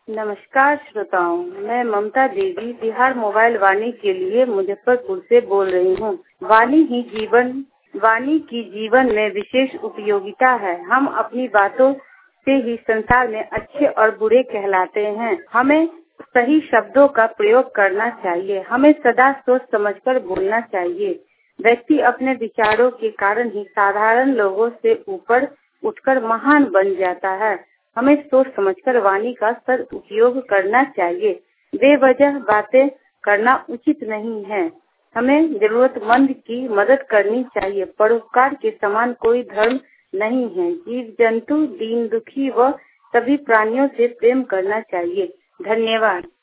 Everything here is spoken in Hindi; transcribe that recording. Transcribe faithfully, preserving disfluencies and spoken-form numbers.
नमस्कार श्रोताओं, मैं ममता देवी बिहार मोबाइल वाणी के लिए मुजफ्फरपुर से बोल रही हूँ। वाणी ही जीवन वाणी की जीवन में विशेष उपयोगिता है। हम अपनी बातों से ही संसार में अच्छे और बुरे कहलाते हैं। हमें सही शब्दों का प्रयोग करना चाहिए। हमें सदा सोच समझकर बोलना चाहिए। व्यक्ति अपने विचारों के कारण ही साधारण लोगों से ऊपर उठकर महान बन जाता है। हमें सोच समझकर वाणी का सदुपयोग करना चाहिए। बेवजह बातें करना उचित नहीं है। हमें जरूरतमंद की मदद करनी चाहिए। परोपकार के समान कोई धर्म नहीं है। जीव जंतु, दीन दुखी व सभी प्राणियों से प्रेम करना चाहिए। धन्यवाद।